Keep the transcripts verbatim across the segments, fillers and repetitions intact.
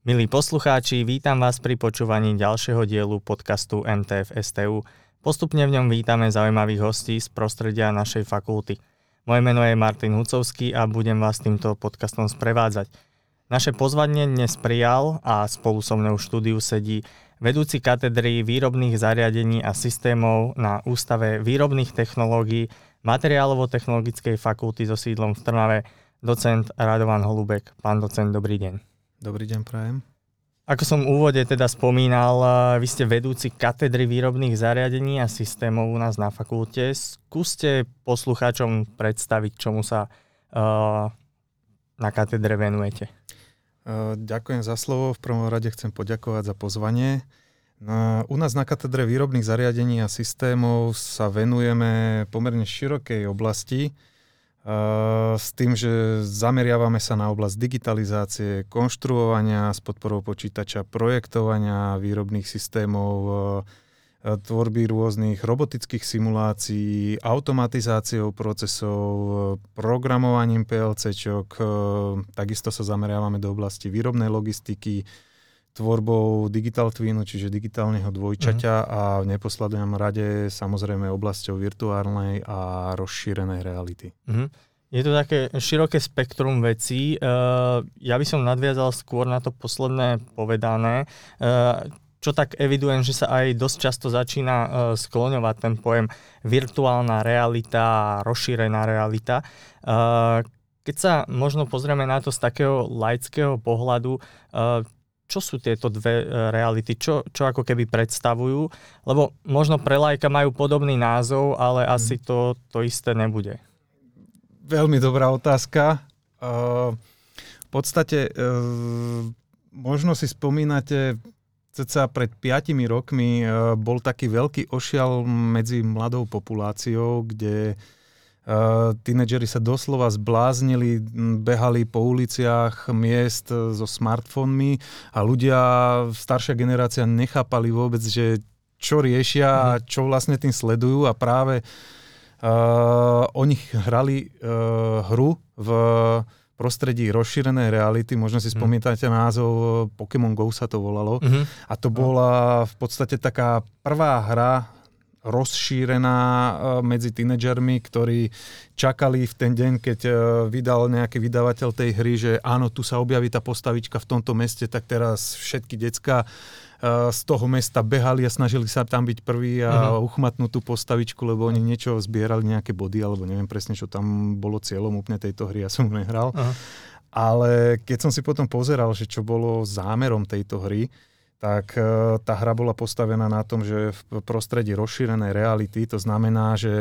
Milí poslucháči, vítam vás pri počúvaní ďalšieho dielu podcastu em té ef es té ú. Postupne v ňom vítame zaujímavých hostí z prostredia našej fakulty. Moje meno je Martin Hucovský a budem vás týmto podcastom sprevádzať. Naše pozvanie dnes prijal a spolu so mnou v štúdiu sedí vedúci katedry výrobných zariadení a systémov na Ústave výrobných technológií Materiálovo-technologickej fakulty so sídlom v Trnave, docent Radovan Holubek. Pán docent, dobrý deň. Dobrý deň, prajem. Ako som v úvode teda spomínal, vy ste vedúci katedry výrobných zariadení a systémov u nás na fakulte. Skúste poslucháčom predstaviť, čomu sa uh, na katedre venujete. Uh, ďakujem za slovo. V prvom rade chcem poďakovať za pozvanie. No, u nás na katedre výrobných zariadení a systémov sa venujeme pomerne širokej oblasti, Uh, s tým, že zameriavame sa na oblasť digitalizácie, konštruovania s podporou počítača, projektovania výrobných systémov, uh, tvorby rôznych robotických simulácií, automatizáciou procesov, uh, programovaním PLCčok, uh, takisto sa zameriavame do oblasti výrobnej logistiky, tvorbou digital twinu, čiže digitálneho dvojčaťa mm. a v neposlednom rade samozrejme oblasťou virtuálnej a rozšírenej reality. Mm. Je to také široké spektrum vecí. Uh, ja by som nadviazal skôr na to posledné povedané, uh, čo tak evidujem, že sa aj dosť často začína uh, skloňovať ten pojem virtuálna realita a rozšírená realita. Uh, keď sa možno pozrieme na to z takého laického pohľadu, uh, čo sú tieto dve reality, čo, čo ako keby predstavujú, lebo možno pre laika majú podobný názov, ale asi to, to isté nebude. Veľmi dobrá otázka. Uh, v podstate uh, možno si spomínate, cca pred piatimi rokmi uh, bol taký veľký ošial medzi mladou populáciou, kde Uh, tínedžeri sa doslova zbláznili, behali po uliciach miest so smartfónmi a ľudia, staršia generácia nechápali vôbec, že čo riešia a čo vlastne tým sledujú a práve uh, oni hrali uh, hru v prostredí rozšírenej reality, možno si mm. spomínate názov Pokémon Go sa to volalo mm-hmm. a to bola v podstate taká prvá hra rozšírená medzi tínedžermi, ktorí čakali v ten deň, keď vydal nejaký vydavateľ tej hry, že áno, tu sa objaví tá postavička v tomto meste, tak teraz všetky decká z toho mesta behali a snažili sa tam byť prví a uh-huh. uchmatnúť tú postavičku, lebo oni niečo zbierali, nejaké body, alebo neviem presne, čo tam bolo cieľom úplne tejto hry, ja som nehral. Uh-huh. Ale keď som si potom pozeral, že čo bolo zámerom tejto hry, tak tá hra bola postavená na tom, že v prostredí rozšírenej reality, to znamená, že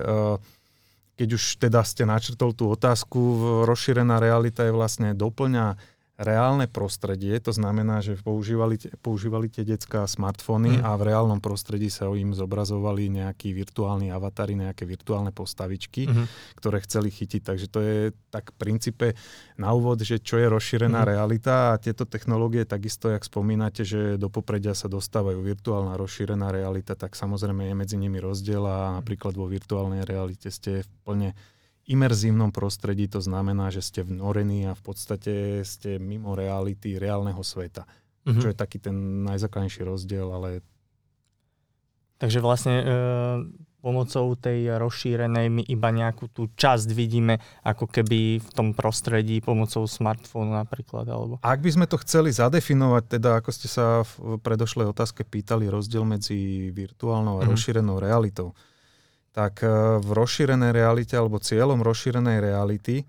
keď už teda ste načrtol tú otázku, rozšírená realita je vlastne doplňa reálne prostredie, to znamená, že používali, používali tie decká smartfóny mm. a v reálnom prostredí sa im zobrazovali nejakí virtuálni avatári, nejaké virtuálne postavičky, mm. ktoré chceli chytiť. Takže to je tak v princípe na úvod, že čo je rozšírená mm. realita a tieto technológie takisto, jak spomínate, že do popredia sa dostávajú virtuálna rozšírená realita, tak samozrejme je medzi nimi rozdiel a napríklad vo virtuálnej realite ste v plne imerzívnom prostredí, to znamená, že ste vnorení a v podstate ste mimo reality, reálneho sveta. Mm-hmm. Čo je taký ten najzákladnejší rozdiel, ale... Takže vlastne e, pomocou tej rozšírenej my iba nejakú tú časť vidíme, ako keby v tom prostredí pomocou smartfónu napríklad, alebo... Ak by sme to chceli zadefinovať, teda ako ste sa v predošlej otázke pýtali, rozdiel medzi virtuálnou a mm-hmm. rozšírenou realitou, tak v rozšírenej realite alebo cieľom rozšírenej reality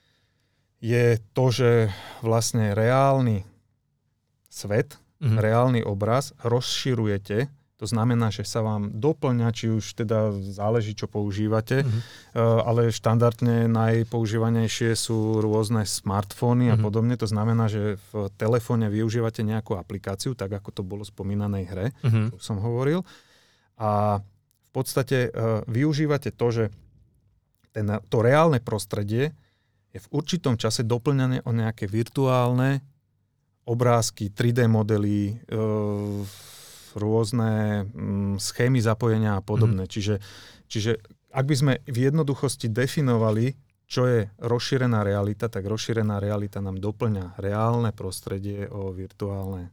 je to, že vlastne reálny svet, mm-hmm. reálny obraz rozširujete. To znamená, že sa vám doplňa, či už teda záleží, čo používate, mm-hmm. ale štandardne najpoužívanejšie sú rôzne smartfóny mm-hmm. a podobne. To znamená, že v telefóne využívate nejakú aplikáciu, tak ako to bolo v spomínanej hre, mm-hmm. čo som hovoril. A v podstate uh, využívate to, že ten, to reálne prostredie je v určitom čase doplňané o nejaké virtuálne obrázky, tri dé modely, uh, rôzne um, schémy zapojenia a podobné. Mm. Čiže, čiže ak by sme v jednoduchosti definovali, čo je rozšírená realita, tak rozšírená realita nám doplňa reálne prostredie o virtuálne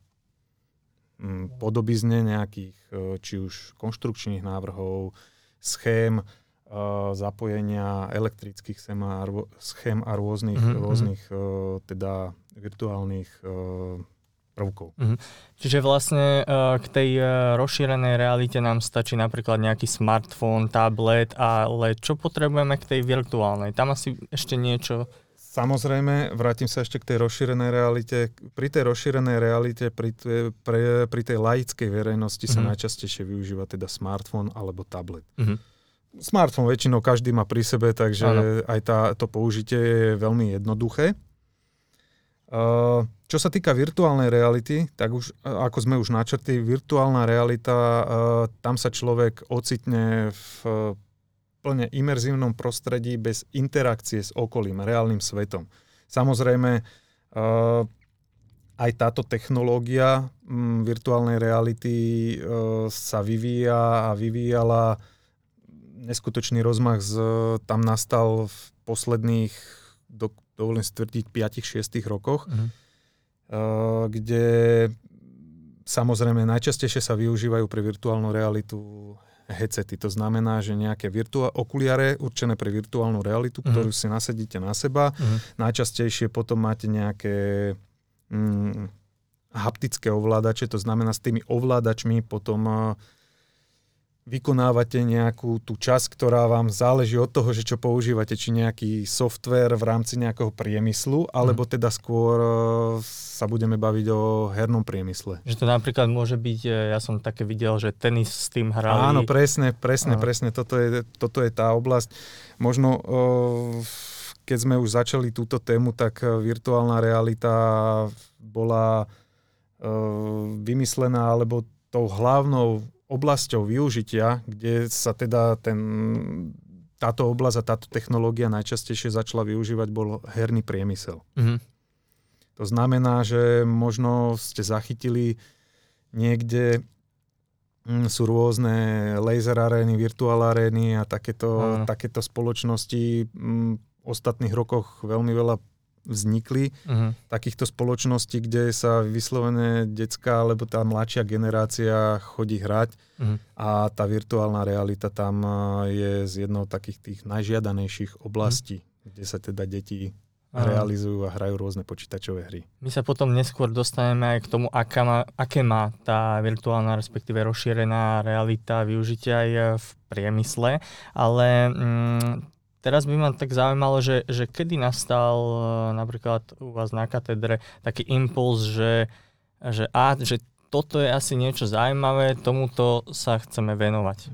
podobizne nejakých, či už konštrukčných návrhov, schém, zapojenia elektrických schém a, schém a rôznych, mm-hmm. rôznych teda virtuálnych prvkov. Mm-hmm. Čiže vlastne k tej rozšírenej realite nám stačí napríklad nejaký smartfón, tablet, ale čo potrebujeme k tej virtuálnej? Tam asi ešte niečo... Samozrejme, vrátim sa ešte k tej rozšírenej realite. Pri tej rozšírenej realite, pri, tej, pre, pri tej laickej verejnosti mm-hmm. sa najčastejšie využíva teda smartfón alebo tablet. Mm-hmm. Smartfón väčšinou každý má pri sebe, takže ano. aj tá, to použitie je veľmi jednoduché. Uh, čo sa týka virtuálnej reality, tak už, ako sme už načrtli, virtuálna realita, uh, tam sa človek ocitne v uh, plne imerzívnom prostredí bez interakcie s okolím, reálnym svetom. Samozrejme, uh, aj táto technológia um, virtuálnej reality uh, sa vyvíja a vyvíjala. Neskutočný rozmach z, tam nastal v posledných, do, dovolím si tvrdiť, päť šesť rokoch, mm. uh, kde samozrejme najčastejšie sa využívajú pre virtuálnu realitu headsety. To znamená, že nejaké virtuál, okuliare určené pre virtuálnu realitu, mm. ktorú si nasadíte na seba. Mm. Najčastejšie potom máte nejaké mm, haptické ovládače, to znamená s tými ovládačmi potom uh, vykonávate nejakú tú časť, ktorá vám záleží od toho, že čo používate, či nejaký software v rámci nejakého priemyslu, alebo teda skôr sa budeme baviť o hernom priemysle. Že to napríklad môže byť, ja som také videl, že tenis s tým hrali. Áno, presne, presne, Áno. presne, toto je, toto je tá oblasť. Možno, keď sme už začali túto tému, tak virtuálna realita bola vymyslená, alebo tou hlavnou oblasťou využitia, kde sa teda ten, táto oblasť a táto technológia najčastejšie začala využívať, bol herný priemysel. Mm-hmm. To znamená, že možno ste zachytili niekde, mm, sú rôzne laser arény, virtuál arény a takéto, mm. takéto spoločnosti mm, v ostatných rokoch veľmi veľa vznikli uh-huh. takýchto spoločností, kde sa vyslovene detská alebo tá mladšia generácia chodí hrať uh-huh. a tá virtuálna realita tam je z jednou takých tých najžiadanejších oblastí, uh-huh. kde sa teda deti uh-huh. realizujú a hrajú rôzne počítačové hry. My sa potom neskôr dostaneme aj k tomu, aká má, aké má tá virtuálna, respektíve rozšírená realita využitia aj v priemysle, ale mm, teraz by ma tak zaujímalo, že, že kedy nastal napríklad u vás na katedre taký impuls, že, že, á, že toto je asi niečo zaujímavé, tomuto sa chceme venovať.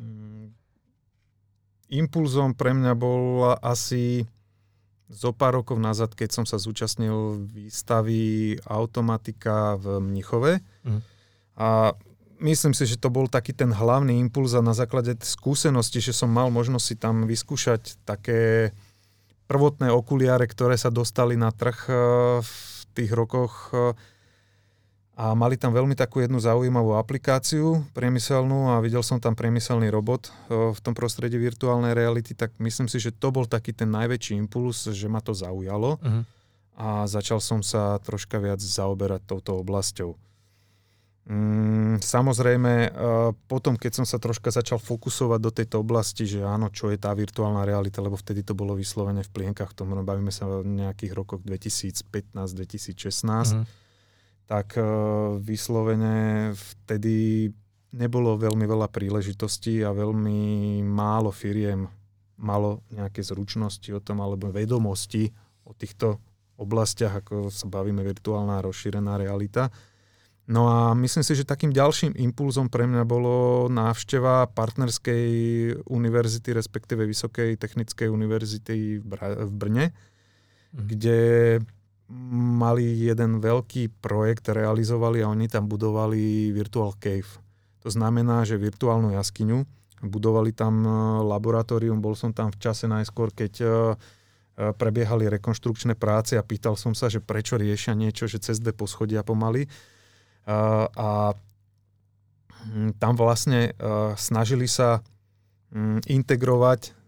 Impulzom pre mňa bol asi zo pár rokov nazad, keď som sa zúčastnil výstavy Automatika v Mnichove. Mm. A myslím si, že to bol taký ten hlavný impuls a na základe skúsenosti, že som mal možnosť si tam vyskúšať také prvotné okuliare, ktoré sa dostali na trh v tých rokoch a mali tam veľmi takú jednu zaujímavú aplikáciu priemyselnú a videl som tam priemyselný robot v tom prostredí virtuálnej reality, tak myslím si, že to bol taký ten najväčší impuls, že ma to zaujalo uh-huh. a začal som sa troška viac zaoberať touto oblasťou. Mm, samozrejme, uh, potom, keď som sa troška začal fokusovať do tejto oblasti, že áno, čo je tá virtuálna realita, lebo vtedy to bolo vyslovene v plienkach, v tom bavíme sa o nejakých rokoch dvetisícpätnásť dvetisícšestnásť, mm-hmm. tak uh, vyslovene vtedy nebolo veľmi veľa príležitostí a veľmi málo firiem malo nejaké zručnosti o tom, alebo vedomosti o týchto oblastiach, ako sa bavíme virtuálna a rozšírená realita. No a myslím si, že takým ďalším impulzom pre mňa bolo návšteva partnerskej univerzity, respektíve Vysokej technickej univerzity v, Bra- v Brne, mm. kde mali jeden veľký projekt, realizovali a oni tam budovali Virtual Cave. To znamená, že virtuálnu jaskyňu, budovali tam laboratórium, bol som tam v čase najskôr, keď prebiehali rekonštrukčné práce a pýtal som sa, že prečo riešia niečo, že cez dve poschodia pomaly. Uh, a tam vlastne uh, snažili sa um, integrovať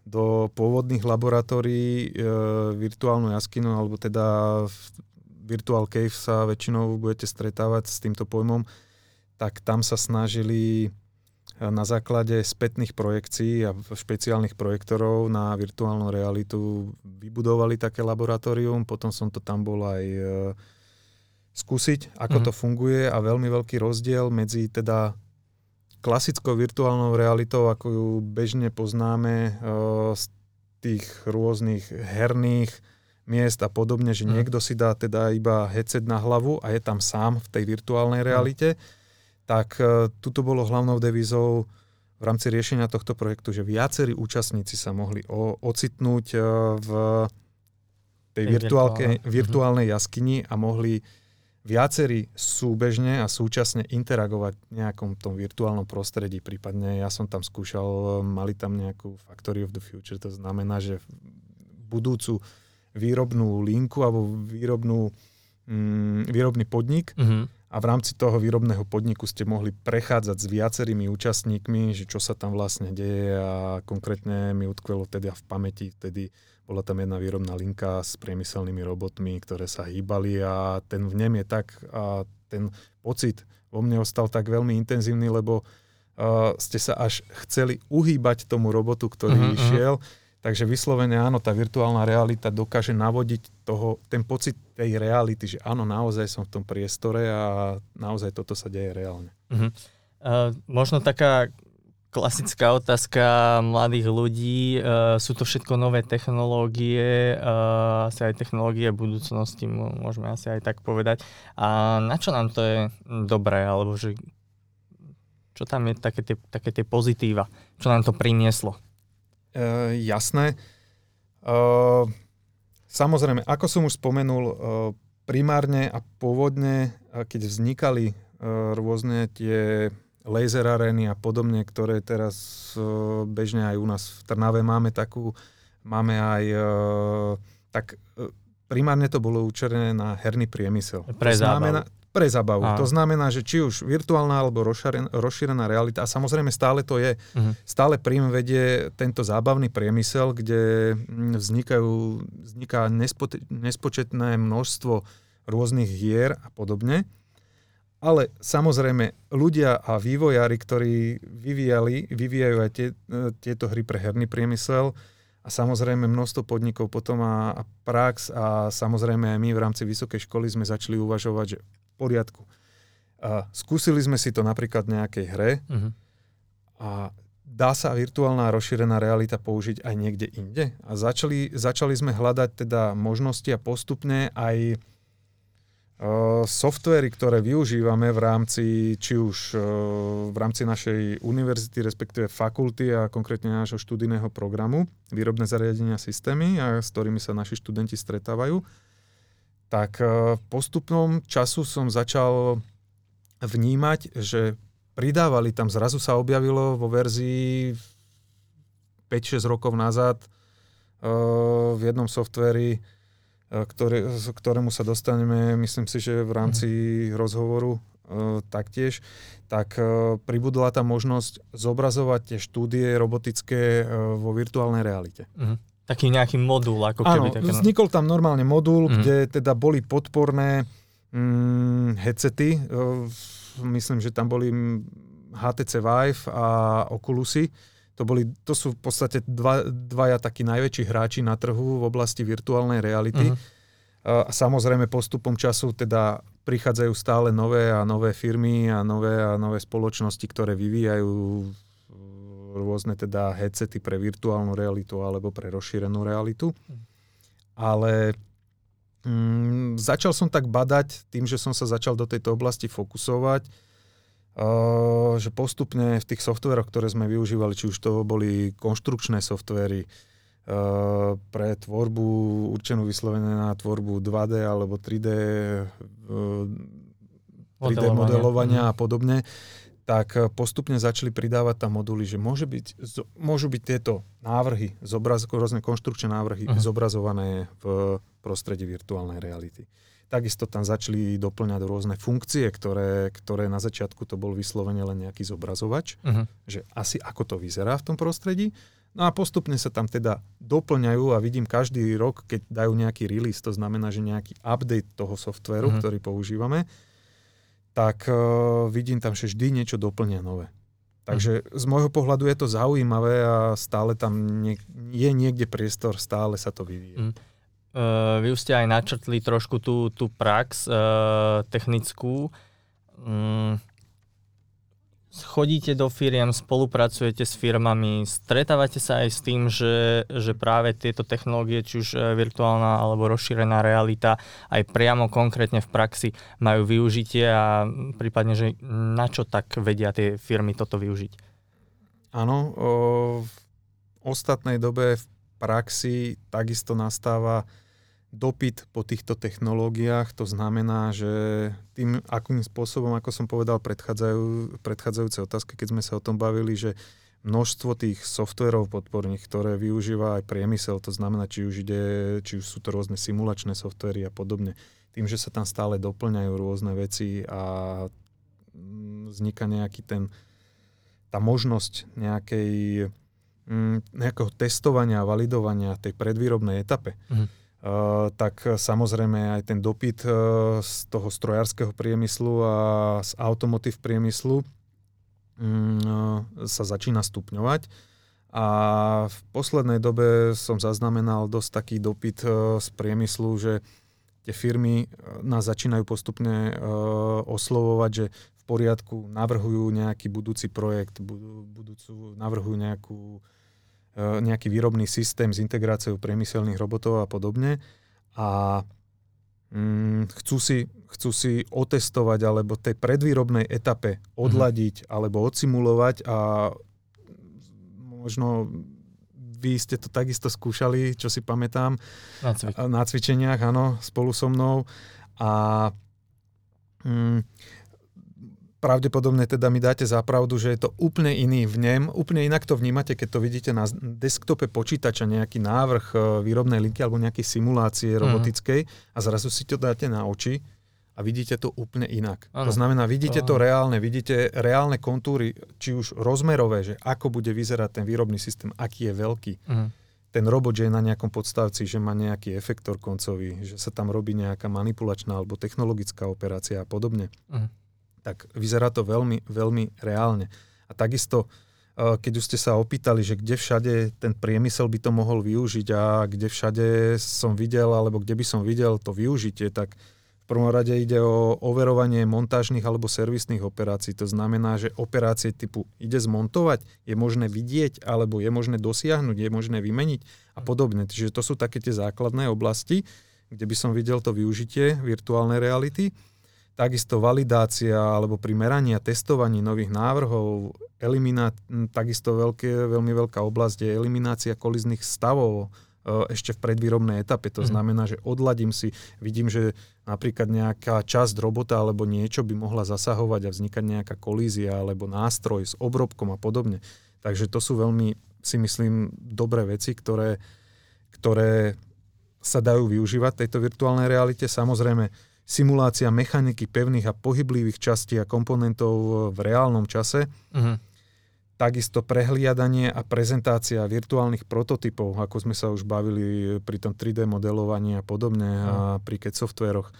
do pôvodných laboratórií e, virtuálnu jaskynu, alebo teda Virtual Cave sa väčšinou budete stretávať s týmto pojmom, tak tam sa snažili na základe spätných projekcií a špeciálnych projektorov na virtuálnu realitu vybudovali také laboratórium, potom som to tam bol aj e, skúsiť, ako mm. to funguje a veľmi veľký rozdiel medzi teda klasickou virtuálnou realitou, ako ju bežne poznáme e, z tých rôznych herných miest a podobne, že mm. niekto si dá teda iba headset na hlavu a je tam sám v tej virtuálnej realite, mm. tak uh, tuto bolo hlavnou devízou v rámci riešenia tohto projektu, že viacerí účastníci sa mohli o, ocitnúť uh, v tej virtuálke, virtuálnej jaskyni a mohli viacerí súbežne a súčasne interagovať v nejakom tom virtuálnom prostredí. Prípadne ja som tam skúšal, mali tam nejakú Factory of the Future, to znamená, že budúcu výrobnú linku alebo výrobnú, mm, výrobný podnik, mm-hmm. a v rámci toho výrobného podniku ste mohli prechádzať s viacerými účastníkmi, že čo sa tam vlastne deje a konkrétne mi utkvelo teda v pamäti, vtedy bola tam jedna výrobná linka s priemyselnými robotmi, ktoré sa hýbali a ten vnem je tak a ten pocit vo mne ostal tak veľmi intenzívny, lebo uh, ste sa až chceli uhýbať tomu robotu, ktorý mm-hmm. šiel. Takže vyslovene áno, tá virtuálna realita dokáže navodiť toho, ten pocit tej reality, že áno, naozaj som v tom priestore a naozaj toto sa deje reálne. Uh-huh. Uh, možno taká klasická otázka mladých ľudí, uh, sú to všetko nové technológie, uh, asi aj technológie budúcnosti, môžeme asi aj tak povedať. A na čo nám to je dobré, alebo že čo tam je také tie, také tie pozitíva, čo nám to prinieslo? Uh, jasné. Uh, samozrejme, ako som už spomenul, uh, primárne a pôvodne, uh, keď vznikali uh, rôzne tie laser arény a podobne, ktoré teraz uh, bežne aj u nás v Trnave máme takú, máme aj uh, tak uh, primárne to bolo určené na herný priemysel. Pre zábavu. Pre zábavu. To znamená, že či už virtuálna alebo rozšírená, rozšírená realita, a samozrejme stále to je, uh-huh. stále príjm vedie tento zábavný priemysel, kde vznikajú, vzniká nespo, nespočetné množstvo rôznych hier a podobne. Ale samozrejme ľudia a vývojári, ktorí vyvíjali, vyvíjajú aj tie, tieto hry pre herný priemysel a samozrejme množstvo podnikov potom a, a prax a samozrejme aj my v rámci vysokej školy sme začali uvažovať, že poriadku. A skúsili sme si to napríklad v nejakej hre uh-huh. a dá sa virtuálna rozšírená realita použiť aj niekde inde. A začali, začali sme hľadať teda možnosti a postupne aj uh, softvery, ktoré využívame v rámci, či už uh, v rámci našej univerzity, respektíve fakulty a konkrétne nášho študijného programu, výrobné zariadenia systémy, a s ktorými sa naši študenti stretávajú, tak v postupnom času som začal vnímať, že pridávali tam, zrazu sa objavilo vo verzii päť šesť rokov nazad v jednom softveri, ktoré, ktorému sa dostaneme, myslím si, že v rámci mm. rozhovoru taktiež, tak pribudla tam možnosť zobrazovať tie štúdie robotické vo virtuálnej realite. Mm. Taký nejaký modul, ako keby. Áno, také... vznikol tam normálne modul, mm. kde teda boli podporné mm, headsety. Myslím, že tam boli há té cé Vive a Oculusy. To, boli, to sú v podstate dva, dvaja takí najväčší hráči na trhu v oblasti virtuálnej reality. Mm. A samozrejme postupom času teda prichádzajú stále nové a nové firmy a nové a nové spoločnosti, ktoré vyvíjajú rôzne teda headsety pre virtuálnu realitu alebo pre rozšírenú realitu. Ale mm, začal som tak badať tým, že som sa začal do tejto oblasti fokusovať, uh, že postupne v tých softveroch, ktoré sme využívali, či už to boli konštrukčné softvery uh, pre tvorbu určenú vyslovene na tvorbu dva dé alebo tri dé, uh, tri dé modelovania mm. a podobne, tak postupne začali pridávať tam moduly, že môže byť, môžu byť tieto návrhy, zobraz, rôzne konštrukčné návrhy uh-huh. zobrazované v prostredí virtuálnej reality. Takisto tam začali doplňať rôzne funkcie, ktoré, ktoré na začiatku to bol vyslovene len nejaký zobrazovač, uh-huh. že asi ako to vyzerá v tom prostredí. No a postupne sa tam teda doplňajú a vidím každý rok, keď dajú nejaký release, to znamená, že nejaký update toho softvéru, mm-hmm. ktorý používame, tak uh, vidím tam, že vždy niečo doplňa nové. Takže mm-hmm. z môjho pohľadu je to zaujímavé a stále tam nie, je niekde priestor, stále sa to vyvíja. Mm. Uh, vy už ste aj načrtli trošku tú, tú prax uh, technickú. Um, Chodíte do firiem, spolupracujete s firmami, stretávate sa aj s tým, že, že práve tieto technológie, či už virtuálna alebo rozšírená realita, aj priamo konkrétne v praxi majú využitie a prípadne, že na čo tak vedia tie firmy toto využiť? Áno, o, v ostatnej dobe v praxi takisto nastáva dopyt po týchto technológiách, to znamená, že tým, akým spôsobom, ako som povedal predchádzajú, predchádzajúce otázky, keď sme sa o tom bavili, že množstvo tých softverov podporných, ktoré využíva aj priemysel, to znamená, či už ide, či už sú to rôzne simulačné softvery a podobne, tým, že sa tam stále doplňajú rôzne veci a vzniká nejaký ten, tá možnosť nejakej, nejakého testovania a validovania tej predvýrobnej etape. Mhm. Uh, tak samozrejme aj ten dopyt uh, z toho strojárskeho priemyslu a z automotív priemyslu um, uh, sa začína stupňovať. A v poslednej dobe som zaznamenal dosť taký dopyt uh, z priemyslu, že tie firmy nás začínajú postupne uh, oslovovať, že v poriadku navrhujú nejaký budúci projekt, budú, budúcu, navrhujú nejakú nejaký výrobný systém s integráciou priemyselných robotov a podobne a mm, chcú, si, chcú si otestovať alebo tej predvýrobnej etape odladiť mm-hmm. alebo odsimulovať a možno vy ste to takisto skúšali, čo si pamätám, na, cvik. na cvičeniach, áno, spolu so mnou a mm, pravdepodobne teda mi dáte za pravdu, že je to úplne iný vnem, úplne inak to vnímate, keď to vidíte na desktope počítača, nejaký návrh výrobnej linky alebo nejakej simulácie mm. robotickej a zrazu si to dáte na oči a vidíte to úplne inak. Ano. To znamená, vidíte to, to reálne, vidíte reálne kontúry, či už rozmerové, že ako bude vyzerať ten výrobný systém, aký je veľký. Mm. Ten robot, že je na nejakom podstavci, že má nejaký efektor koncový, že sa tam robí nejaká manipulačná alebo technologická operácia a podobne. Mm. Tak vyzerá to veľmi, veľmi reálne. A takisto, keď už ste sa opýtali, že kde všade ten priemysel by to mohol využiť a kde všade som videl, alebo kde by som videl to využitie, tak v prvom rade ide o overovanie montážnych alebo servisných operácií. To znamená, že operácie typu ide zmontovať, je možné vidieť, alebo je možné dosiahnuť, je možné vymeniť a podobne. Čiže to sú také tie základné oblasti, kde by som videl to využitie virtuálnej reality. Takisto validácia alebo pri meraní a testovaní nových návrhov, elimina- takisto veľké, veľmi veľká oblasť je eliminácia kolizných stavov ešte v predvýrobnej etape. To znamená, že odladím si, vidím, že napríklad nejaká časť robota alebo niečo by mohla zasahovať a vznikať nejaká kolízia alebo nástroj s obrobkom a podobne. Takže to sú veľmi, si myslím, dobré veci, ktoré, ktoré sa dajú využívať v tejto virtuálnej realite. Samozrejme, simulácia mechaniky pevných a pohyblivých častí a komponentov v reálnom čase. Uh-huh. Takisto prehliadanie a prezentácia virtuálnych prototypov, ako sme sa už bavili pri tom tri dé modelovaní a podobne uh-huh. a pri C A D softvéroch.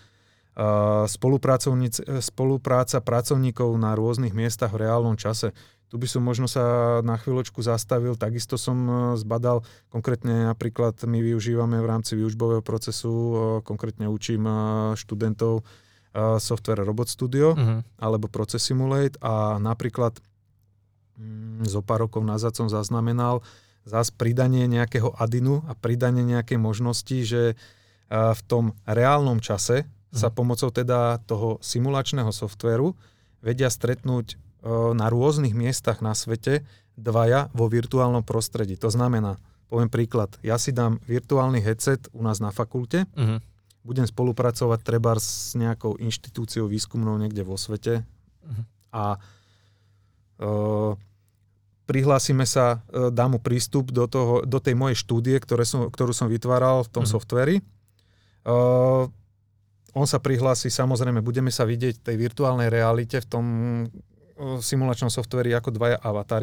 Spolupráca pracovníkov na rôznych miestach v reálnom čase. Tu by som možno sa na chvíľočku zastavil. Takisto som zbadal, konkrétne napríklad my využívame v rámci výučbového procesu, konkrétne učím študentov software Robot Studio uh-huh. alebo Process Simulate a napríklad mm, zo pár rokov nazad som zaznamenal zás pridanie nejakého addinu a pridanie nejakej možnosti, že v tom reálnom čase uh-huh. sa pomocou teda toho simulačného softvéru vedia stretnúť na rôznych miestach na svete dvaja vo virtuálnom prostredí. To znamená, poviem príklad, ja si dám virtuálny headset u nás na fakulte, uh-huh. budem spolupracovať treba s nejakou inštitúciou výskumnou niekde vo svete uh-huh. a uh, prihlásime sa, uh, dám mu prístup do, toho, do tej mojej štúdie, ktoré som, ktorú som vytváral v tom uh-huh. softvéri. Uh, on sa prihlási, samozrejme, budeme sa vidieť v tej virtuálnej realite v tom v simulačnom softvéri ako dvaja avatary.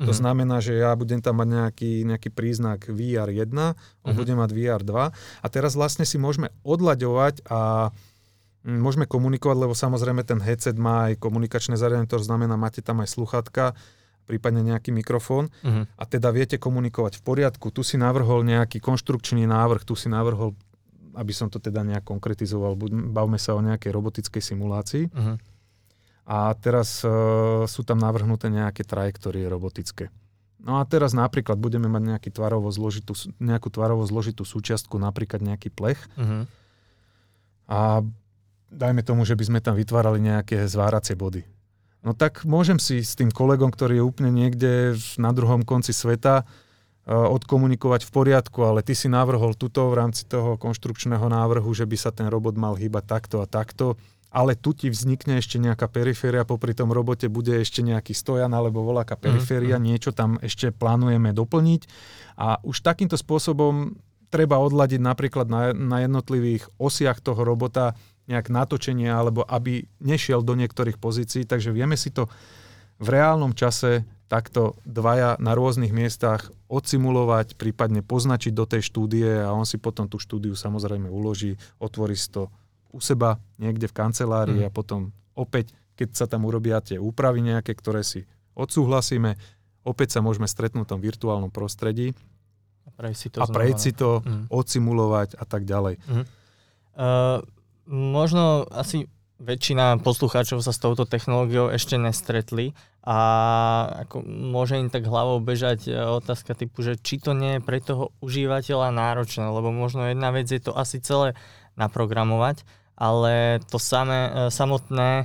Uh-huh. To znamená, že ja budem tam mať nejaký, nejaký príznak vé er jeden, on uh-huh. bude mať vé er dva a teraz vlastne si môžeme odlaďovať a môžeme komunikovať, lebo samozrejme ten headset má aj komunikačné zariadenie, to znamená, máte tam aj sluchátka, prípadne nejaký mikrofón uh-huh. a teda viete komunikovať v poriadku. Tu si navrhol nejaký konštrukčný návrh, tu si navrhol, aby som to teda nejak konkretizoval, bavme sa o nejakej robotickej simulácii. Uh-huh. A teraz uh, sú tam navrhnuté nejaké trajektórie robotické. No a teraz napríklad budeme mať nejaký tvarovo zložitú, nejakú tvarovo zložitú súčiastku, napríklad nejaký plech. Uh-huh. A dajme tomu, že by sme tam vytvárali nejaké zváracie body. No tak môžem si s tým kolegom, ktorý je úplne niekde na druhom konci sveta, odkomunikovať v poriadku, ale ty si navrhol tuto v rámci toho konštrukčného návrhu, že by sa ten robot mal hýbať takto a takto, ale tu ti vznikne ešte nejaká periféria, popri tom robote bude ešte nejaký stojan alebo voľaká periféria, mm, mm. niečo tam ešte plánujeme doplniť a už takýmto spôsobom treba odladiť napríklad na, na jednotlivých osiach toho robota nejak natočenie, alebo aby nešiel do niektorých pozícií, takže vieme si to v reálnom čase takto dvaja na rôznych miestach odsimulovať, prípadne poznačiť do tej štúdie a on si potom tú štúdiu samozrejme uloží, otvorí si to u seba niekde v kancelárii mm. a potom opäť, keď sa tam urobia tie úpravy nejaké, ktoré si odsúhlasíme, opäť sa môžeme stretnúť v tom virtuálnom prostredí a prejsť si to, a prejsť si to mm. odsimulovať a tak ďalej. Mm. Uh... Možno asi väčšina poslucháčov sa s touto technológiou ešte nestretli a ako môže im tak hlavou bežať otázka typu, že či to nie je pre toho užívateľa náročné, lebo možno jedna vec je to asi celé naprogramovať, ale to samé, samotné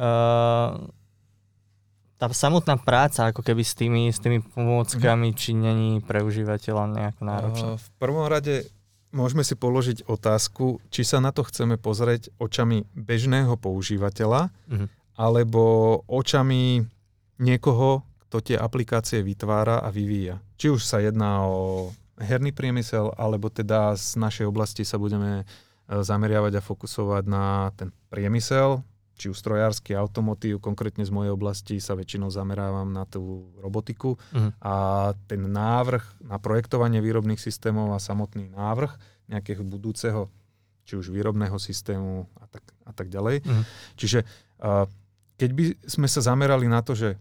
tá samotná práca ako keby s tými, s tými pomôckami, či není pre užívateľa nejako náročná. V prvom rade môžeme si položiť otázku, či sa na to chceme pozrieť očami bežného používateľa, uh-huh. alebo očami niekoho, kto tie aplikácie vytvára a vyvíja. Či už sa jedná o herný priemysel, alebo teda z našej oblasti sa budeme zameriavať a fokusovať na ten priemysel, či už strojársky, automotív, konkrétne z mojej oblasti sa väčšinou zamerávam na tú robotiku uh-huh. a ten návrh na projektovanie výrobných systémov a samotný návrh nejakého budúceho, či už výrobného systému a tak, a tak ďalej. Uh-huh. Čiže uh, keď by sme sa zamerali na to, že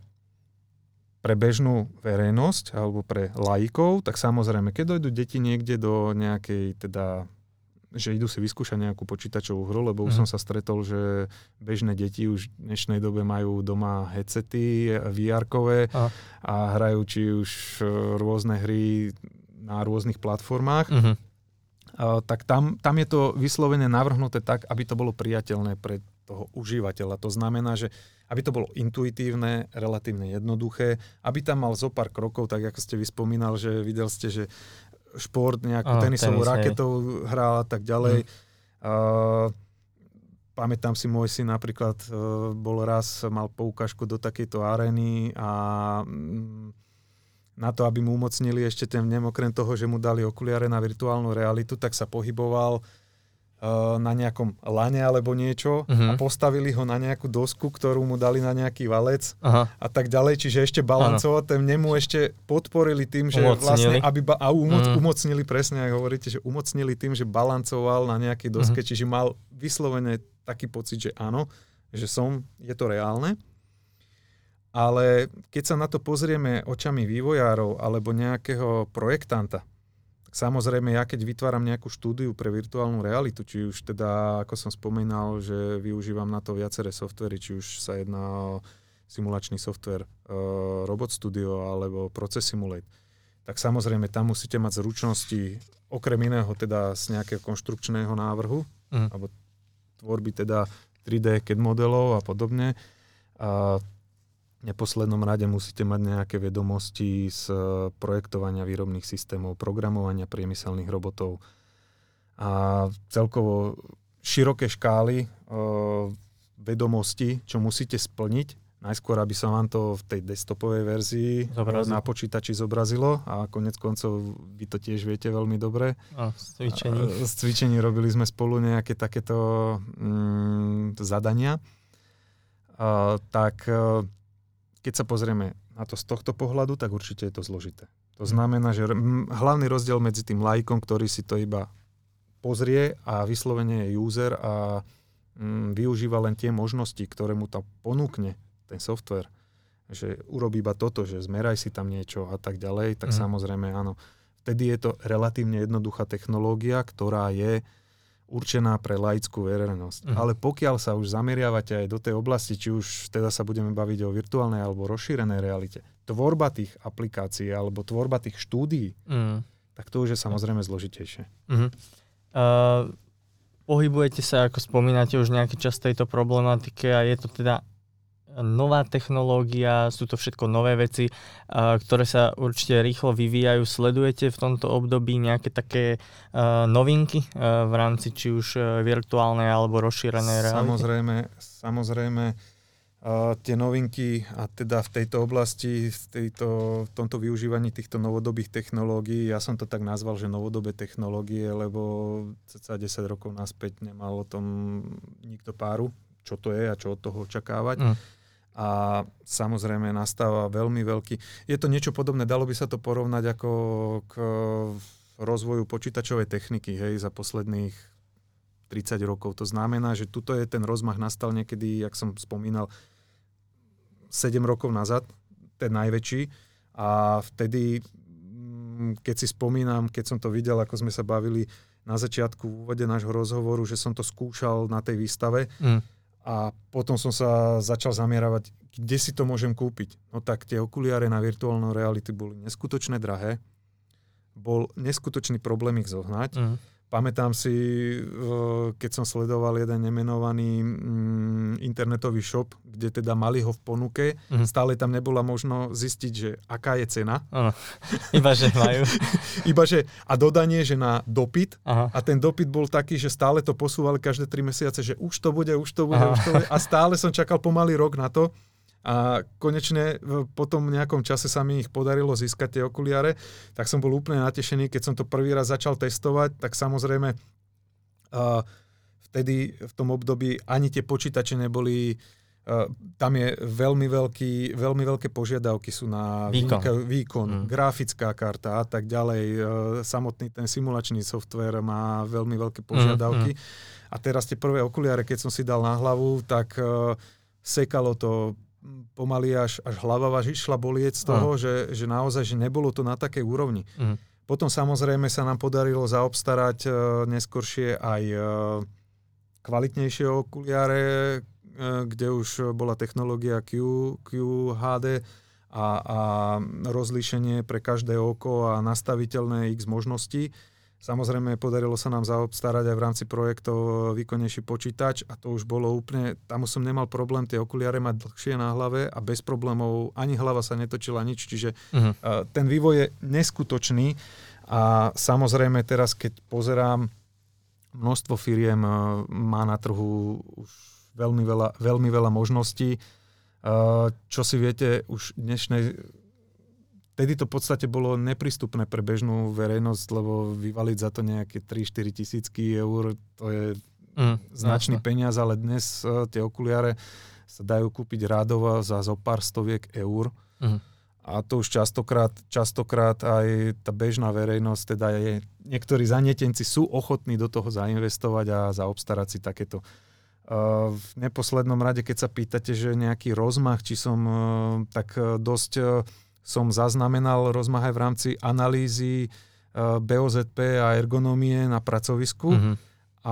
pre bežnú verejnosť alebo pre laikov, tak samozrejme, keď dojdú deti niekde do nejakej teda že idú si vyskúšať nejakú počítačovú hru, lebo už mm. som sa stretol, že bežné deti už v dnešnej dobe majú doma headsety vé er-kové a. a hrajú či už rôzne hry na rôznych platformách. Mm-hmm. A, tak tam, tam je to vyslovene navrhnuté tak, aby to bolo priateľné pre toho užívateľa. To znamená, že aby to bolo intuitívne, relatívne jednoduché, aby tam mal zo pár krokov, tak ako ste vyspomínal, že videl ste, že šport, nejakú oh, tenisovú tenis, raketou hral a tak ďalej. Mm. Uh, pamätám si, môj syn napríklad uh, bol raz, mal poukážku do takejto arény a um, na to, aby mu umocnili ešte ten vnem, okrem toho, že mu dali okuliare na virtuálnu realitu, tak sa pohyboval na nejakom lane alebo niečo uh-huh. a postavili ho na nejakú dosku, ktorú mu dali na nejaký valec uh-huh. a tak ďalej, čiže ešte balancoval, ten nemu ešte podporili tým, že umocnili. vlastne, aby ba- a umoc- uh-huh. umocnili, presne ako hovoríte, že umocnili tým, že balancoval na nejakej doske, uh-huh. čiže mal vyslovene taký pocit, že áno, že som, je to reálne. Ale keď sa na to pozrieme očami vývojárov alebo nejakého projektanta, samozrejme, ja keď vytváram nejakú štúdiu pre virtuálnu realitu, či už teda, ako som spomínal, že využívam na to viaceré softvery, či už sa jedná o simulačný software uh, Robot Studio alebo Process Simulate, tak samozrejme tam musíte mať zručnosti, okrem iného teda z nejakého konštrukčného návrhu, mm. alebo tvorby teda tri dé cé á dé modelov a podobne. A v neposlednom rade musíte mať nejaké vedomosti z projektovania výrobných systémov, programovania priemyselných robotov a celkovo široké škály e, vedomostí, čo musíte splniť. Najskôr, aby sa vám to v tej desktopovej verzii Zobrazil. na počítači zobrazilo a konec koncov vy to tiež viete veľmi dobre. A z cvičení. Z cvičení robili sme spolu nejaké takéto mm, zadania. A, tak keď sa pozrieme na to z tohto pohľadu, tak určite je to zložité. To znamená, že hlavný rozdiel medzi tým laikom, ktorý si to iba pozrie a vyslovene je user a mm, využíva len tie možnosti, ktoré mu tam ponúkne ten software, že urobí iba toto, že zmeraj si tam niečo a tak ďalej, tak mm. samozrejme áno. Vtedy je to relatívne jednoduchá technológia, ktorá je určená pre laickú verejnosť. Mm. Ale pokiaľ sa už zameriavate aj do tej oblasti, či už teda sa budeme baviť o virtuálnej alebo rozšírenej realite, tvorba tých aplikácií alebo tvorba tých štúdií, mm. tak to už je samozrejme zložitejšie. Mm. Uh, pohybujete sa, ako spomínate, už nejaký čas tejto problematike a je to teda nová technológia, sú to všetko nové veci, uh, ktoré sa určite rýchlo vyvíjajú. Sledujete v tomto období nejaké také uh, novinky uh, v rámci či už uh, virtuálnej alebo rozšírenej reality? Samozrejme, samozrejme uh, tie novinky a teda v tejto oblasti, v, tejto, v tomto využívaní týchto novodobých technológií, ja som to tak nazval, že novodobé technológie, lebo cca desať rokov naspäť nemal o tom nikto páru, čo to je a čo od toho očakávať. Mm. A samozrejme nastáva veľmi veľký... Je to niečo podobné, dalo by sa to porovnať ako k rozvoju počítačovej techniky, hej, za posledných tridsať rokov. To znamená, že tuto je ten rozmach nastal niekedy, jak som spomínal, sedem rokov nazad, ten najväčší. A vtedy, keď si spomínam, keď som to videl, ako sme sa bavili na začiatku v úvode nášho rozhovoru, že som to skúšal na tej výstave, mm. A potom som sa začal zamieravať, kde si to môžem kúpiť. No tak tie okuliare na virtuálnu realitu boli neskutočne drahé. Bol neskutočný problém ich zohnať. Mm. Pamätám si, keď som sledoval jeden nemenovaný internetový shop, kde teda mali ho v ponuke, mm. stále tam nebola možno zistiť, že aká je cena. Ano. Iba, že majú. Iba, že a dodanie, že na dopyt. Aha. A ten dopyt bol taký, že stále to posúvali každé tri mesiace, že už to bude, už to bude, Aha. už to bude. A stále som čakal pomaly rok na to. A konečne po tom nejakom čase sa mi ich podarilo získať tie okuliare, tak som bol úplne natešený, keď som to prvý raz začal testovať, tak samozrejme uh, vtedy v tom období ani tie počítače neboli, uh, tam je veľmi, veľký, veľmi veľké požiadavky sú na výkon, výkon mm. grafická karta a tak ďalej. Uh, samotný ten simulačný software má veľmi veľké požiadavky. Mm, mm. A teraz tie prvé okuliare, keď som si dal na hlavu, tak uh, sekalo to pomaly až, až hlava vás išla bolieť z toho, uh. že, že naozaj že nebolo to na takej úrovni. Uh. Potom samozrejme sa nám podarilo zaobstarať uh, neskoršie aj uh, kvalitnejšie okuliare, uh, kde už bola technológia Q, Q H D a, a rozlíšenie pre každé oko a nastaviteľné X možností. Samozrejme, podarilo sa nám zaobstarať aj v rámci projektov výkonnejší počítač a to už bolo úplne, tam som nemal problém tie okuliare mať dlhšie na hlave a bez problémov ani hlava sa netočila nič, čiže uh-huh. uh, ten vývoj je neskutočný a samozrejme teraz, keď pozerám, množstvo firiem uh, má na trhu už veľmi veľa, veľmi veľa možností, uh, čo si viete už dnešnej Vtedy to v podstate bolo neprístupné pre bežnú verejnosť, lebo vyvaliť za to nejaké tri štyri tisícky eur, to je mm, značný jasne. peniaz, ale dnes uh, tie okuliare sa dajú kúpiť rádovo za zo pár stoviek eur. Mm. A to už častokrát, častokrát aj tá bežná verejnosť, teda je, niektorí zanietenci sú ochotní do toho zainvestovať a zaobstarať si takéto. Uh, v neposlednom rade, keď sa pýtate, že nejaký rozmach, či som uh, tak uh, dosť... Uh, som zaznamenal rozmach aj v rámci analýzy uh, bé ó zet pé a ergonómie na pracovisku. Mm-hmm. A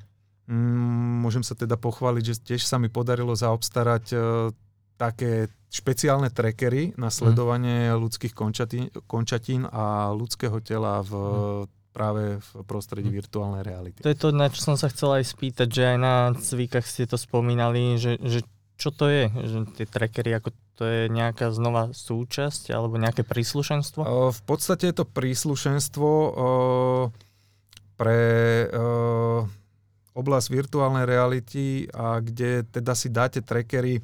mm, môžem sa teda pochváliť, že tiež sa mi podarilo zaobstarať uh, také špeciálne trackery na sledovanie mm. ľudských končatín, končatín a ľudského tela v, mm. práve v prostredí mm. virtuálnej reality. To je to, na čo som sa chcel aj spýtať, že aj na cvikách ste to spomínali, že, že čo to je? Že tie trackery, ako to je nejaká znova súčasť alebo nejaké príslušenstvo? V podstate je to príslušenstvo pre oblasť virtuálnej reality, a kde teda si dáte trackery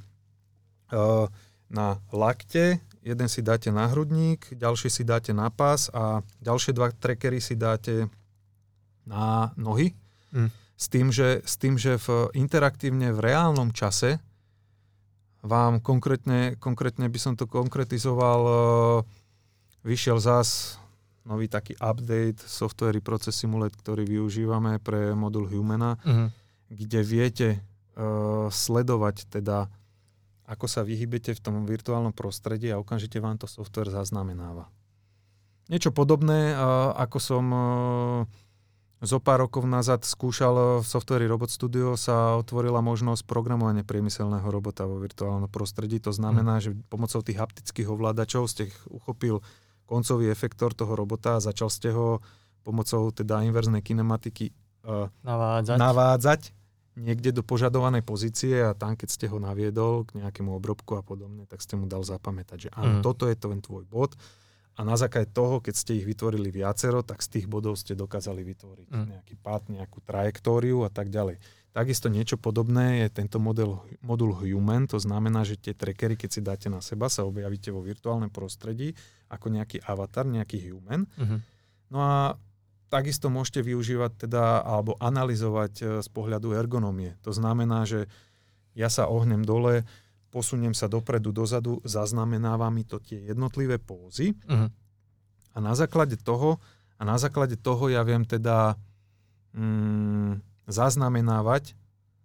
na lakte, jeden si dáte na hrudník, ďalší si dáte na pás a ďalšie dva trackery si dáte na nohy. Mm. S tým, že, s tým, že v interaktívne v reálnom čase vám konkrétne, konkrétne by som to konkretizoval, vyšiel zás nový taký update Software Process Simulate, ktorý využívame pre modul Humana, uh-huh. kde viete uh, sledovať teda, ako sa vyhybete v tom virtuálnom prostredí a okamžite vám to software zaznamenáva. Niečo podobné, uh, ako som uh, zo pár rokov nazad skúšal v software Robot Studio, sa otvorila možnosť programovania priemyselného robota vo virtuálnom prostredí. To znamená, uh-huh. že pomocou tých haptických ovládačov ste uchopil koncový efektor toho robota a začal ste ho pomocou teda inverznej kinematiky uh, navádzať. navádzať niekde do požadovanej pozície a tam, keď ste ho naviedol k nejakému obrobku a podobne, tak ste mu dal zapamätať, že áno, mm. toto je ten tvoj bod a na základe toho, keď ste ich vytvorili viacero, tak z tých bodov ste dokázali vytvoriť mm. nejaký pád, nejakú trajektóriu a tak ďalej. Takisto niečo podobné je tento model, modul Human, to znamená, že tie trackery, keď si dáte na seba, sa objavíte vo virtuálnom prostredí ako nejaký avatar, nejaký human. Uh-huh. No a takisto môžete využívať teda, alebo analyzovať z pohľadu ergonómie. To znamená, že ja sa ohnem dole, posuniem sa dopredu, dozadu, zaznamenáva mi to tie jednotlivé pózy uh-huh. a na základe toho, a na základe toho ja viem teda mm, zaznamenávať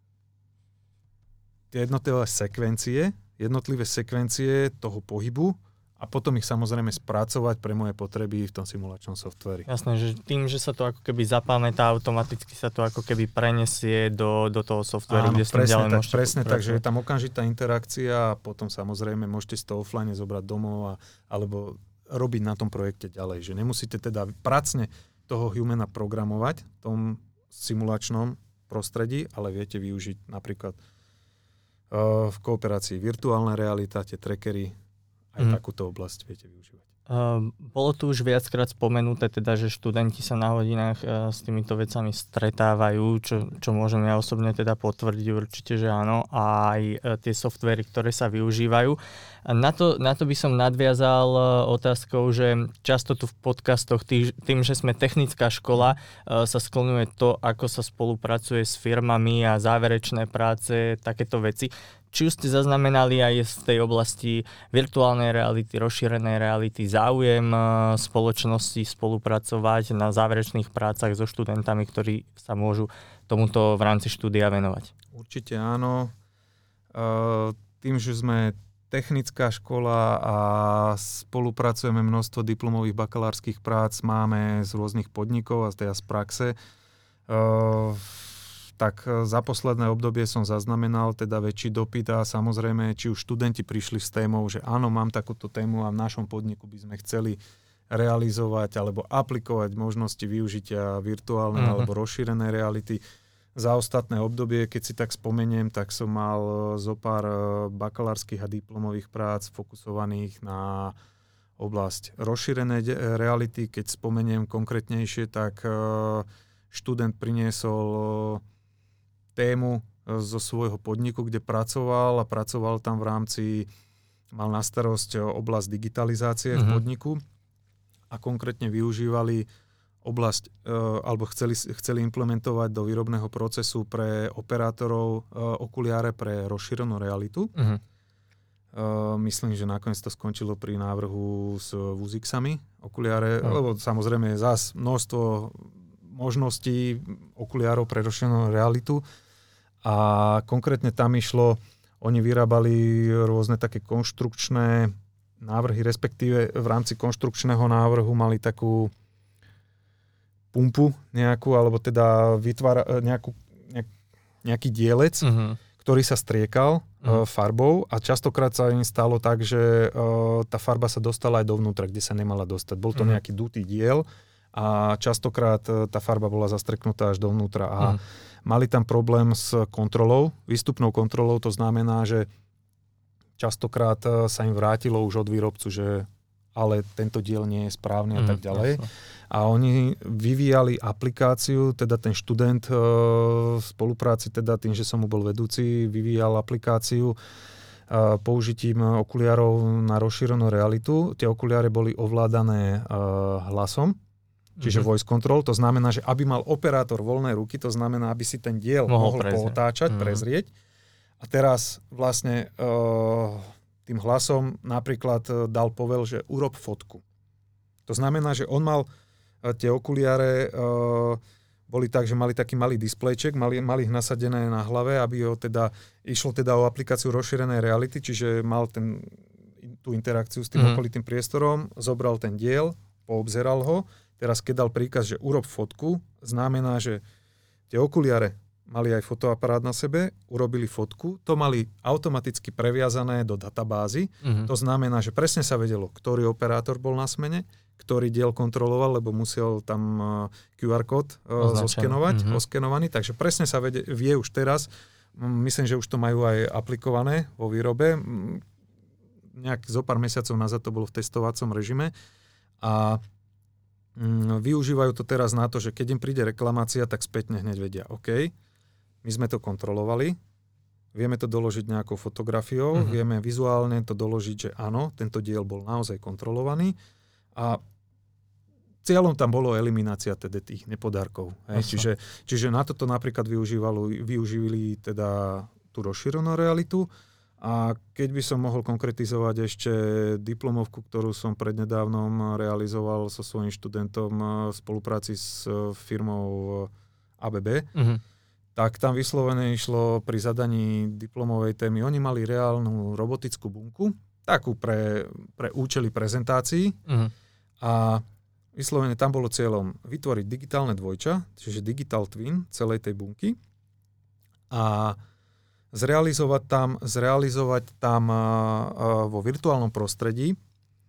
tie jednotlivé sekvencie, jednotlivé sekvencie toho pohybu a potom ich samozrejme spracovať pre moje potreby v tom simulačnom softveri. Jasné, že tým, že sa to ako keby zapamätá, automaticky sa to ako keby prenesie do, do toho softveru, kde presne s tým ďalej tak, môžete presne tak, že je tam okamžitá interakcia a potom samozrejme môžete si to offline zobrať domov a, alebo robiť na tom projekte ďalej. Že nemusíte teda pracne toho humana programovať v tom simulačnom prostredí, ale viete využiť napríklad uh, v kooperácii virtuálna realita, tie trackery, aj mm. takúto oblasť viete využívať. Uh, bolo tu už viackrát spomenuté, teda, že študenti sa na hodinách uh, s týmito vecami stretávajú, čo, čo môžem ja osobne teda potvrdiť určite, že áno, a aj uh, tie softvery, ktoré sa využívajú. A na to, na to by som nadviazal uh, otázkou, že často tu v podcastoch tý, tým, že sme technická škola, uh, sa skloňuje to, ako sa spolupracuje s firmami a záverečné práce, takéto veci. Či už ste zaznamenali aj v tej oblasti virtuálnej reality, rozšírenej reality záujem spoločnosti spolupracovať na záverečných prácach so študentami, ktorí sa môžu tomuto v rámci štúdia venovať? Určite áno. Tým, že sme technická škola a spolupracujeme množstvo diplomových bakalárskych prác, máme z rôznych podnikov a teda z praxe, tak za posledné obdobie som zaznamenal teda väčší dopyt a samozrejme, či už študenti prišli s témou, že áno, mám takúto tému a v našom podniku by sme chceli realizovať alebo aplikovať možnosti využitia virtuálnej uh-huh. alebo rozšírenej reality. Za ostatné obdobie, keď si tak spomeniem, tak som mal zo pár bakalárskych a diplomových prác fokusovaných na oblasť rozšírenej reality. Keď spomeniem konkrétnejšie, tak študent priniesol tému zo svojho podniku, kde pracoval a pracoval tam v rámci, mal na starosť oblasť digitalizácie uh-huh. v podniku a konkrétne využívali oblasť, alebo chceli, chceli implementovať do výrobného procesu pre operátorov okuliare pre rozšírenú realitu. Uh-huh. Myslím, že nakoniec to skončilo pri návrhu s Vuzixami okuliare, uh-huh. lebo samozrejme je zás množstvo možností okuliárov pre rozšírenú realitu. A konkrétne tam išlo, oni vyrábali rôzne také konštrukčné návrhy, respektíve v rámci konštrukčného návrhu mali takú pumpu nejakú, alebo teda vytvára nejakú, nejak, nejaký dielec, uh-huh. ktorý sa striekal uh-huh. uh, farbou a častokrát sa im stalo tak, že uh, tá farba sa dostala aj dovnútra, kde sa nemala dostať. Bol to uh-huh. nejaký dutý diel a častokrát uh, tá farba bola zastreknutá až dovnútra a uh-huh. mali tam problém s kontrolou, výstupnou kontrolou, to znamená, že častokrát sa im vrátilo už od výrobcu, že ale tento diel nie je správny a tak ďalej. Mm, a oni vyvíjali aplikáciu, teda ten študent v spolupráci, teda tým, že som mu bol vedúci, vyvíjal aplikáciu použitím okuliarov na rozšírenú realitu. Tie okuliare boli ovládané hlasom, čiže mm-hmm. voice control, to znamená, že aby mal operátor voľné ruky, to znamená, aby si ten diel mohol, mohol pootáčať, mm-hmm. prezrieť A teraz vlastne uh, tým hlasom napríklad uh, dal povel, že urob fotku. To znamená, že on mal uh, tie okuliare, uh, boli tak, že mali taký malý displejček, mali, mali ich nasadené na hlave, aby ho teda, išlo teda o aplikáciu rozšírenej reality, čiže mal ten, tú interakciu s tým mm. okolitým priestorom, zobral ten diel, poobzeral ho, teraz keď dal príkaz, že urob fotku, znamená, že tie okuliare mali aj fotoaparát na sebe, urobili fotku, to mali automaticky previazané do databázy, mm. to znamená, že presne sa vedelo, ktorý operátor bol na smene, ktorý diel kontroloval, lebo musel tam kú ár kód zoskenovať, mm-hmm. oskenovaný, takže presne sa vie, vie už teraz, myslím, že už to majú aj aplikované vo výrobe, nejak zo pár mesiacov nazad to bolo v testovacom režime a mm, využívajú to teraz na to, že keď im príde reklamácia, tak spätne hneď vedia, OK, my sme to kontrolovali, vieme to doložiť nejakou fotografiou, mm-hmm. vieme vizuálne to doložiť, že áno, tento diel bol naozaj kontrolovaný. A cieľom tam bolo eliminácia teda tých nepodárkov. Čiže, čiže na toto napríklad využívali teda tú rozšírenú realitu. A keď by som mohol konkretizovať ešte diplomovku, ktorú som prednedávnom realizoval so svojím študentom v spolupráci s firmou á bé bé, uh-huh. tak tam vyslovene išlo pri zadaní diplomovej témy. Oni mali reálnu robotickú bunku, takú pre, pre účely prezentácií. Uh-huh. A vyslovene tam bolo cieľom vytvoriť digitálne dvojča, čiže digital twin celej tej bunky a zrealizovať tam, zrealizovať tam uh, vo virtuálnom prostredí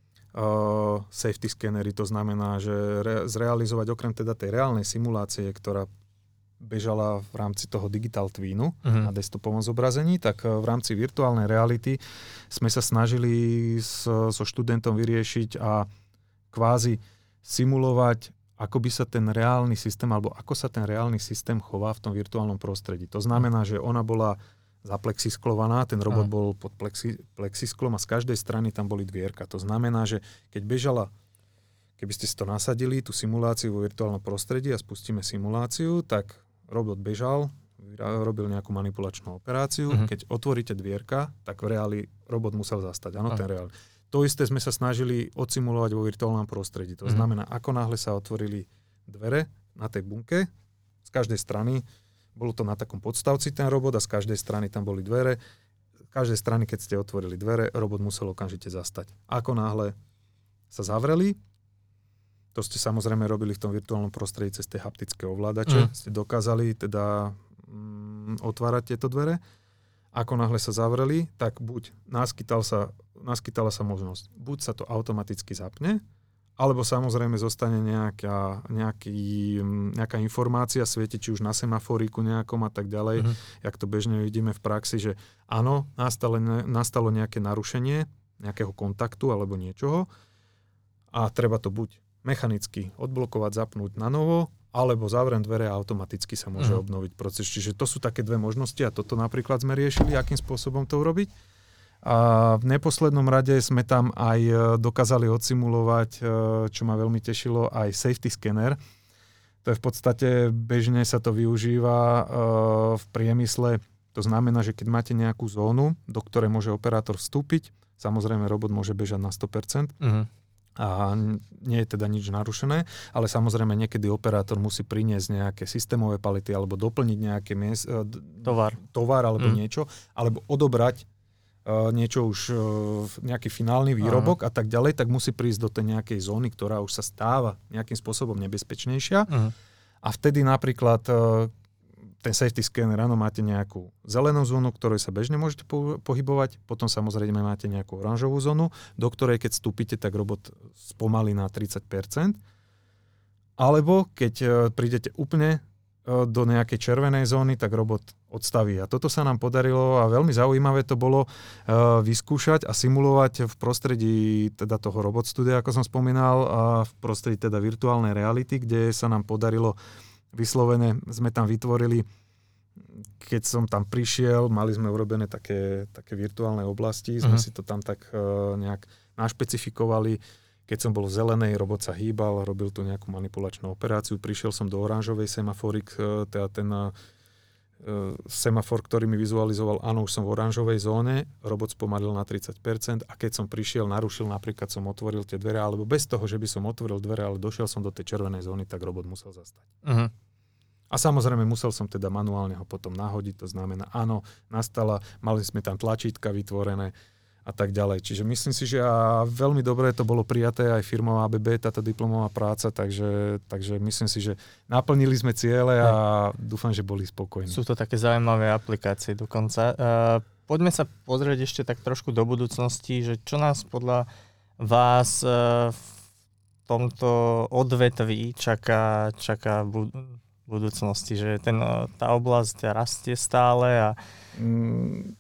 uh, safety scannery, to znamená, že re, zrealizovať okrem teda tej reálnej simulácie, ktorá bežala v rámci toho digital twinu uh-huh. na desktopovom zobrazení, tak v rámci virtuálnej reality sme sa snažili so, so študentom vyriešiť a kvázi simulovať, ako by sa ten reálny systém, alebo ako sa ten reálny systém chová v tom virtuálnom prostredí. To znamená, že ona bola zaplexisklovaná, ten robot Aha. bol pod plexi, plexisklom a z každej strany tam boli dvierka. To znamená, že keď bežala, keby ste si to nasadili, tú simuláciu vo virtuálnom prostredí a spustíme simuláciu, tak robot bežal, robil nejakú manipulačnú operáciu. Uh-huh. Keď otvoríte dvierka, tak v reáli robot musel zastať. Áno, ten reál. To isté sme sa snažili odsimulovať vo virtuálnom prostredí. To mm-hmm. znamená, ako náhle sa otvorili dvere na tej bunke, z každej strany, bolo to na takom podstavci ten robot a z každej strany tam boli dvere. Z každej strany, keď ste otvorili dvere, robot musel okamžite zastať. Ako náhle sa zavreli, to ste samozrejme robili v tom virtuálnom prostredí cez tie haptické ovládače, mm. ste dokázali teda mm, otvárať tieto dvere. Ako náhle sa zavreli, tak buď naskytal sa naskytala sa možnosť. Buď sa to automaticky zapne, alebo samozrejme zostane nejaká, nejaký, nejaká informácia, svieti či už na semaforiku nejakom a tak ďalej, uh-huh. jak to bežne vidíme v praxi, že áno, nastalo, nastalo nejaké narušenie nejakého kontaktu alebo niečoho a treba to buď mechanicky odblokovať, zapnúť na novo, alebo zavriem dvere a automaticky sa môže uh-huh. obnoviť proces. Čiže to sú také dve možnosti a toto napríklad sme riešili, akým spôsobom to urobiť. A v neposlednom rade sme tam aj dokázali odsimulovať, čo ma veľmi tešilo, aj safety scanner. To je v podstate, bežne sa to využíva v priemysle. To znamená, že keď máte nejakú zónu, do ktorej môže operátor vstúpiť, samozrejme robot môže bežať na sto percent. Uh-huh. A nie je teda nič narušené, ale samozrejme niekedy operátor musí priniesť nejaké systémové palety alebo doplniť nejaké mies- tovar. tovar alebo uh-huh. niečo, alebo odobrať niečo už, nejaký finálny výrobok Aha. a tak ďalej, tak musí prísť do tej nejakej zóny, ktorá už sa stáva nejakým spôsobom nebezpečnejšia. Aha. A vtedy napríklad ten safety scanner, áno, máte nejakú zelenú zónu, ktorej sa bežne môžete pohybovať, potom samozrejme máte nejakú oranžovú zónu, do ktorej keď vstúpite, tak robot spomalí na tridsať percent. Alebo keď prídete úplne do nejakej červenej zóny, tak robot odstaví. A toto sa nám podarilo a veľmi zaujímavé to bolo uh, vyskúšať a simulovať v prostredí teda toho robot studia, ako som spomínal, a v prostredí teda virtuálnej reality, kde sa nám podarilo vyslovene, sme tam vytvorili, keď som tam prišiel, mali sme urobené také, také virtuálne oblasti, sme uh-huh. si to tam tak uh, nejak našpecifikovali. Keď som bol v zelenej, robot sa hýbal, robil tu nejakú manipulačnú operáciu, prišiel som do oranžovej semaforik, teda ten semafor, ktorý mi vizualizoval, áno, už som v oranžovej zóne, robot spomalil na tridsať percent a keď som prišiel, narušil, napríklad som otvoril tie dvere, alebo bez toho, že by som otvoril dvere, ale došiel som do tej červenej zóny, tak robot musel zastať. Uh-huh. A samozrejme musel som teda manuálne ho potom nahodiť, to znamená, áno, nastala, mali sme tam tlačítka vytvorené a tak ďalej. Čiže myslím si, že a veľmi dobre to bolo prijaté aj firmou á bé bé, táto diplomová práca, takže, takže myslím si, že naplnili sme ciele a dúfam, že boli spokojní. Sú to také zaujímavé aplikácie dokonca. Uh, poďme sa pozrieť ešte tak trošku do budúcnosti, že čo nás podľa vás uh, v tomto odvetví čaká, čaká v budúcnosti, že ten, tá oblasť rastie stále a mm.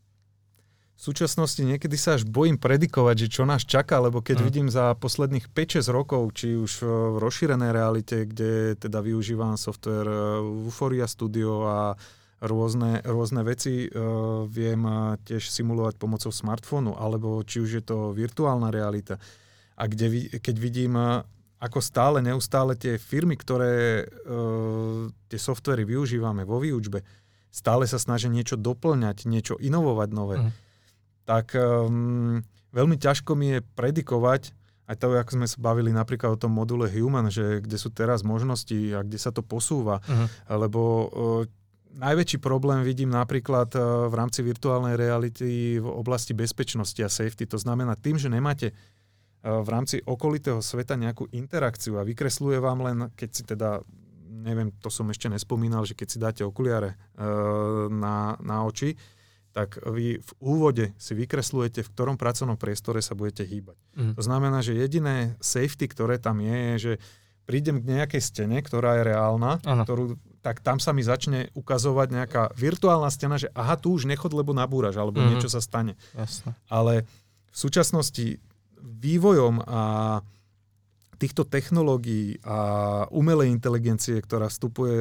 V súčasnosti niekedy sa až bojím predikovať, že čo nás čaká, lebo keď mm. vidím za posledných päť šesť rokov, či už v rozšírenej realite, kde teda využívam software Vuforia Studio a rôzne, rôzne veci uh, viem tiež simulovať pomocou smartfónu, alebo či už je to virtuálna realita. A kde, keď vidím, ako stále, neustále tie firmy, ktoré uh, tie softvery využívame vo výučbe, stále sa snažia niečo doplňať, niečo inovovať nové. Mm. tak um, veľmi ťažko mi je predikovať, aj to, ako sme sa bavili napríklad o tom module Human, že kde sú teraz možnosti a kde sa to posúva. Uh-huh. Lebo uh, najväčší problém vidím napríklad uh, v rámci virtuálnej reality v oblasti bezpečnosti a safety. To znamená tým, že nemáte uh, v rámci okolitého sveta nejakú interakciu a vykresľuje vám len, keď si teda, neviem, to som ešte nespomínal, že keď si dáte okuliare uh, na, na oči, tak vy v úvode si vykresľujete, v ktorom pracovnom priestore sa budete hýbať. Mm. To znamená, že jediné safety, ktoré tam je, je, že prídem k nejakej stene, ktorá je reálna, ktorú, tak tam sa mi začne ukazovať nejaká virtuálna stena, že aha, tu už nechod, lebo nabúraš, alebo mm. niečo sa stane. Jasne. Ale v súčasnosti vývojom a týchto technológií a umelej inteligencie, ktorá vstupuje,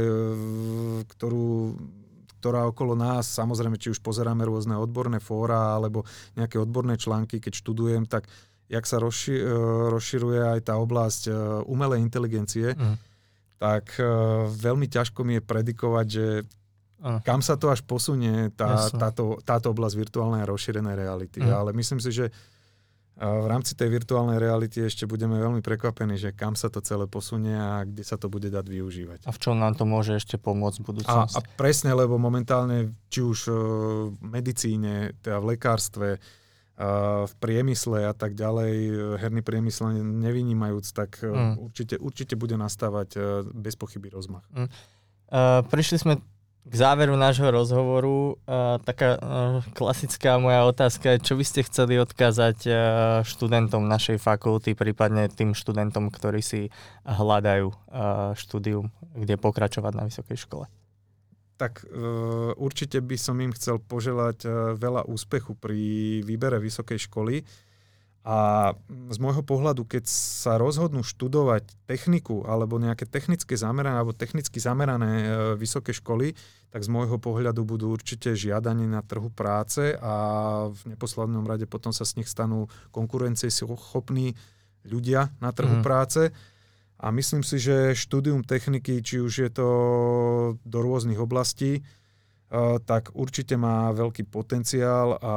ktorú ktorá okolo nás, samozrejme, či už pozeráme rôzne odborné fóra alebo nejaké odborné články, keď študujem, tak jak sa rozši- rozširuje aj tá oblasť umelej inteligencie, mm. tak veľmi ťažko mi je predikovať, že mm. kam sa to až posunie tá, táto, táto oblasť virtuálnej a rozšírenej reality. Mm. Ale myslím si, že v rámci tej virtuálnej reality ešte budeme veľmi prekvapení, že kam sa to celé posunie a kde sa to bude dať využívať. A v čom nám to môže ešte pomôcť v budúcnosti? A, a presne, lebo momentálne, či už v medicíne, teda v lekárstve, v priemysle a tak ďalej, herný priemysel nevynímajúc, tak mm. určite, určite bude nastávať bez pochyby rozmach. Mm. Uh, prišli sme k záveru nášho rozhovoru. Uh, taká uh, klasická moja otázka je, čo by ste chceli odkázať uh, študentom našej fakulty, prípadne tým študentom, ktorí si hľadajú uh, štúdium, kde pokračovať na vysokej škole? Tak uh, určite by som im chcel poželať uh, veľa úspechu pri výbere vysokej školy. A z môjho pohľadu, keď sa rozhodnú študovať techniku alebo nejaké technické zamerané alebo technicky zamerané e, vysoké školy, tak z môjho pohľadu budú určite žiadaní na trhu práce a v neposlednom rade potom sa z nich stanú konkurencieschopní ľudia na trhu mm. práce. A myslím si, že štúdium techniky, či už je to do rôznych oblastí, e, tak určite má veľký potenciál a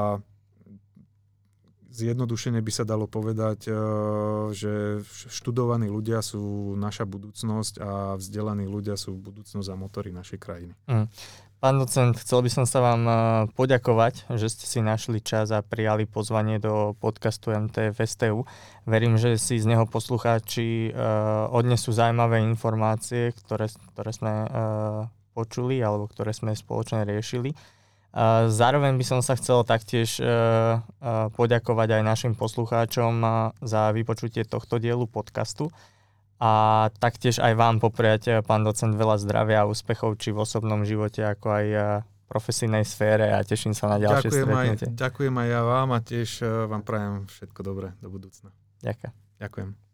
zjednodušene by sa dalo povedať, že študovaní ľudia sú naša budúcnosť a vzdelaní ľudia sú budúcnosť a motory našej krajiny. Mm. Pán docent, chcel by som sa vám poďakovať, že ste si našli čas a prijali pozvanie do podcastu em té ef es té ú. Verím, že si z neho poslucháči odnesú zaujímavé informácie, ktoré, ktoré sme počuli alebo ktoré sme spoločne riešili. Zároveň by som sa chcel taktiež poďakovať aj našim poslucháčom za vypočutie tohto dielu podcastu a taktiež aj vám popriať, pán docent, veľa zdravia a úspechov či v osobnom živote, ako aj v profesijnej sfére a teším sa na ďalšie ďakujem stretnutie. Aj, ďakujem aj ja vám a tiež vám prajem všetko dobré do budúcna. Ďakujem. Ďakujem.